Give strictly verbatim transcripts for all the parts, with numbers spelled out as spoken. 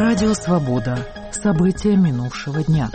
Радио «Свобода». События минувшего дня.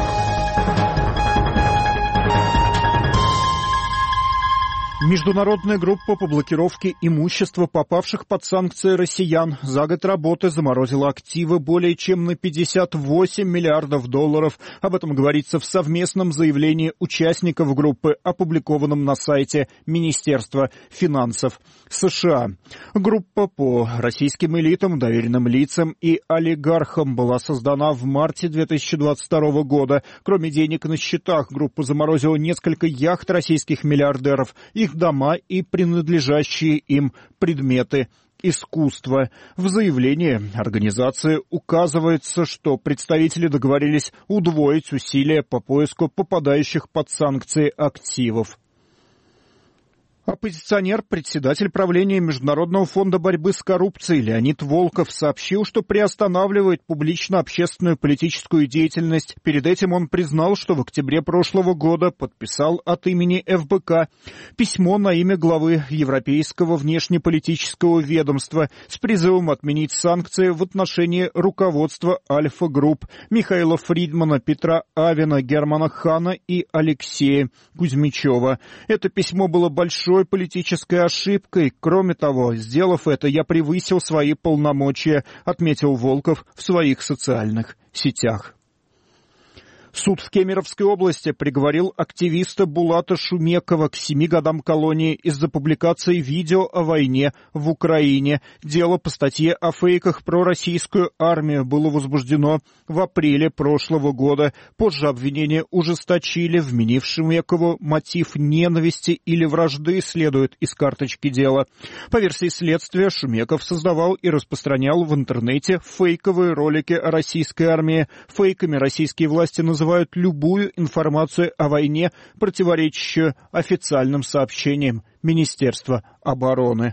Международная группа по блокировке имущества попавших под санкции россиян за год работы заморозила активы более чем на пятьдесят восемь миллиардов долларов. Об этом говорится в совместном заявлении участников группы, опубликованном на сайте Министерства финансов США. Группа по российским элитам, доверенным лицам и олигархам была создана в марте две тысячи двадцать второго года. Кроме денег на счетах, группа заморозила несколько яхт российских миллиардеров, их дома и принадлежащие им предметы искусства. В заявлении организации указывается, что представители договорились удвоить усилия по поиску попадающих под санкции активов. Оппозиционер, председатель правления Международного фонда борьбы с коррупцией Леонид Волков сообщил, что приостанавливает публично-общественную политическую деятельность. Перед этим он признал, что в октябре прошлого года подписал от имени эф бэ ка письмо на имя главы Европейского внешнеполитического ведомства с призывом отменить санкции в отношении руководства Альфа-групп Михаила Фридмана, Петра Авена, Германа Хана и Алексея Кузьмичева. Это письмо было большой политической ошибкой. Кроме того, сделав это, я превысил свои полномочия, отметил Волков в своих социальных сетях. Суд в Кемеровской области приговорил активиста Булата Шумекова к семи годам колонии из-за публикации видео о войне в Украине. Дело по статье о фейках про российскую армию было возбуждено в апреле прошлого года. Позже обвинения ужесточили, вменив Шумекову мотив ненависти или вражды, следует из карточки дела. По версии следствия, Шумеков создавал и распространял в интернете фейковые ролики о российской армии. Фейками российские власти называют называют любую информацию о войне, противоречащую официальным сообщениям Министерства обороны.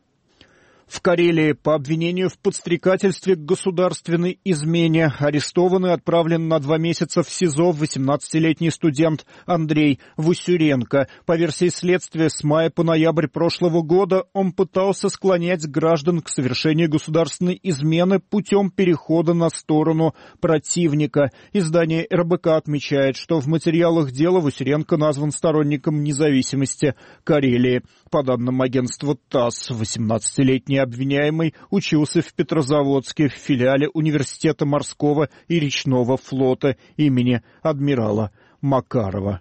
В Карелии по обвинению в подстрекательстве к государственной измене арестован и отправлен на два месяца в СИЗО восемнадцатилетний студент Андрей Васюренко. По версии следствия, с мая по ноябрь прошлого года он пытался склонять граждан к совершению государственной измены путем перехода на сторону противника. Издание эр бэ ка отмечает, что в материалах дела Васюренко назван сторонником независимости Карелии. По данным агентства ТАСС, восемнадцатилетний обвиняемый учился в Петрозаводске в филиале Университета морского и речного флота имени адмирала Макарова.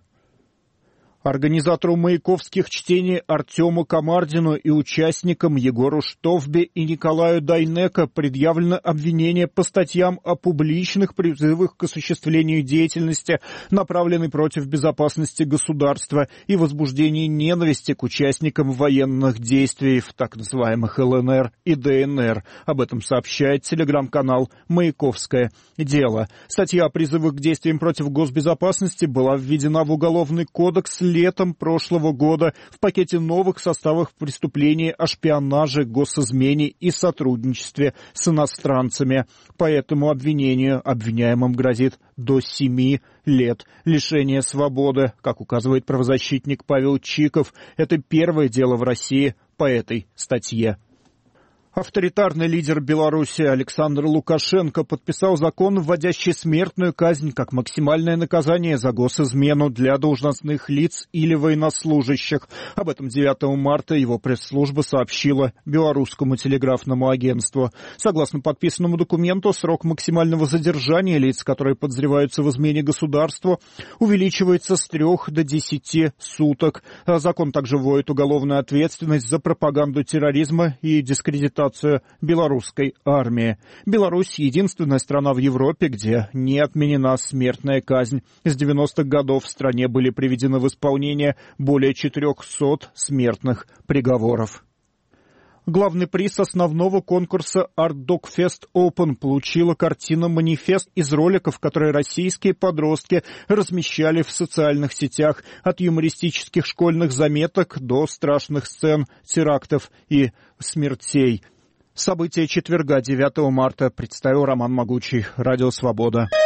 Организатору маяковских чтений Артему Комардину и участникам Егору Штовбе и Николаю Дайнеко предъявлено обвинение по статьям о публичных призывах к осуществлению деятельности, направленной против безопасности государства, и возбуждении ненависти к участникам военных действий в так называемых эл эн эр и дэ эн эр. Об этом сообщает телеграм-канал «Маяковское дело». Статья о призывах к действиям против госбезопасности была введена в Уголовный кодекс летом прошлого года в пакете новых составов преступлений о шпионаже, госизмене и сотрудничестве с иностранцами. По этому обвинению обвиняемым грозит до семи лет лишения свободы. Как указывает правозащитник Павел Чиков, это первое дело в России по этой статье. Авторитарный лидер Беларуси Александр Лукашенко подписал закон, вводящий смертную казнь как максимальное наказание за госизмену для должностных лиц или военнослужащих. Об этом девятого марта его пресс-служба сообщила белорусскому телеграфному агентству. Согласно подписанному документу, срок максимального задержания лиц, которые подозреваются в измене государству, увеличивается с трех до десяти суток. Закон также вводит уголовную ответственность за пропаганду терроризма и дискредитацию белорусской армии. Беларусь — единственная страна в Европе, где не отменена смертная казнь. С девяностых годов в стране были приведены в исполнение более четырехсот смертных приговоров. Главный приз основного конкурса Art Dog Fest Open получила картина «Манифест» из роликов, которые российские подростки размещали в социальных сетях, от юмористических школьных заметок до страшных сцен терактов и смертей. События четверга, девятого марта, представил Роман Могучий. Радио «Свобода».